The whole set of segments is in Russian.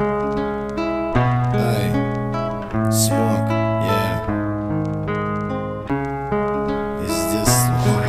Ай, Смок, yeah. Везде Смок.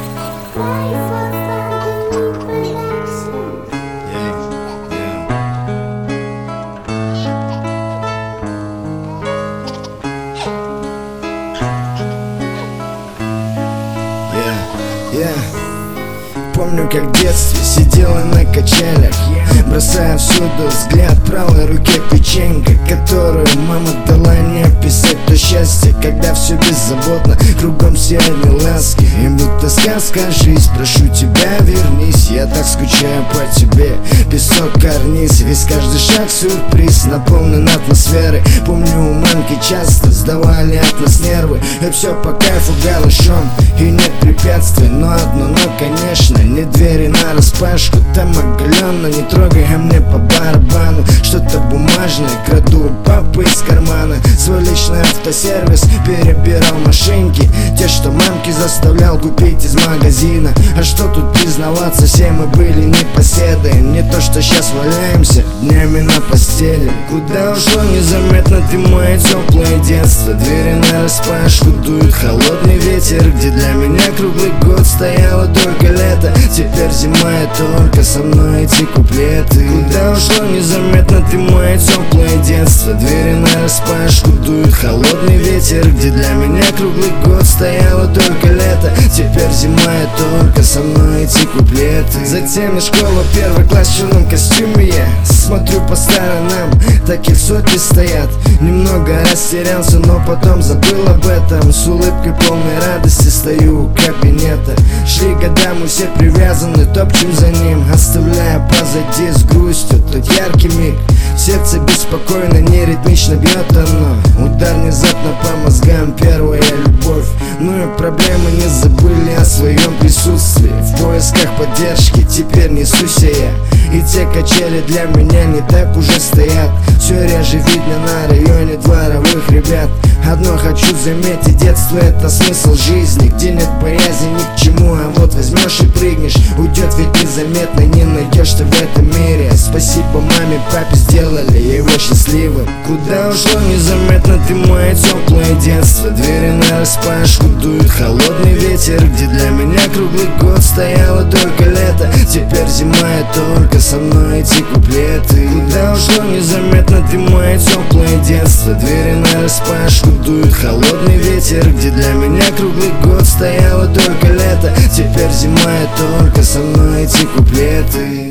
Помню, как в детстве сидела на качелях, бросая всюду взгляд правой руке печенька, которую мама дала не описать то счастье, когда все беззаботно, кругом все одни ласки. И будто сказка жизнь, прошу тебя, вернись, я так скучаю по тебе. Песок, карниз, весь каждый шаг сюрприз, наполнен атмосферой. Помню, у мамки часто сдавали от нас нервы, и все по кайфу голышом, и нет препятствий. Но одно но, конечно, не двери нараспашку. Там оголенно, не трогай, а мне по барабану. Что-то бумажное краду у папы из кармана. Свой личный автосервис перебирал машинки, те, что мамки заставлял купить из магазина. А что тут признаваться, все мы были непоседы. Не то, что сейчас валяемся днями на постели. Куда ушло незаметно ты, мое теплое детство? Двери нараспашку, дует холодный ветер, где для меня круглый год стояло только лето. Теперь зима, и только со мной эти куплеты. Куда ушло незаметно ты, мое теплое детство? Двери нараспашку, дует холодный ветер, где для меня круглый год стояло только лето. Теперь зима, и только со мной эти куплеты. Затем и школа, первый класс в черном костюме я смотрю по сторонам, таких сотни стоят. Немного растерялся, но потом забыл об этом. С улыбкой полной радости стою у кабинета. Шли года, мы все привязаны, топчем за ним, оставляя позади с грустью тот яркий миг. Сердце беспокойно, неритмично бьет оно. Удар внезапно по мозгам, первая любовь. Ну и проблемы, не забыли о своем присутствии. В поисках поддержки теперь несусь я, и те качели для меня не так уже стоят. Все реже видно на районе дворовых ребят. Одно хочу заметить, детство — это смысл жизни, где нет боязни ни к чему, а вот возьмешь и прыгнешь. Уйдет ведь незаметно, не найдешь ты в этом мире. Спасибо маме, папе, сделали его счастливым. Куда ушло незаметно ты, мое теплое детство? Двери нараспашку, дует холодный ветер, где для меня круглый год стояло только лето. Теперь зима, и только со мной эти куплеты. Куда ушло незаметно ты, мое теплое детство? Двери нараспашку, дует холодный ветер, где для меня круглый год стояло только лето. Теперь зима, и только со мной эти куплеты.